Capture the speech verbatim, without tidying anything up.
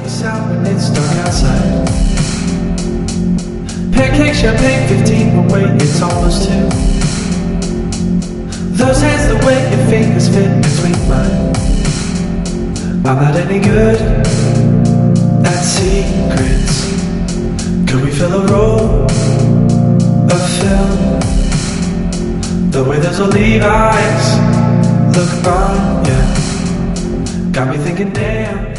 us out when it's dark outside. Pancake, champagne, fifteen, but wait, it's almost two. Those hands, the way your fingers fit between mine. I'm not any good at secrets. Could we fill a roll of film? The way those old Levi's look on, yeah. Got me thinking, damn.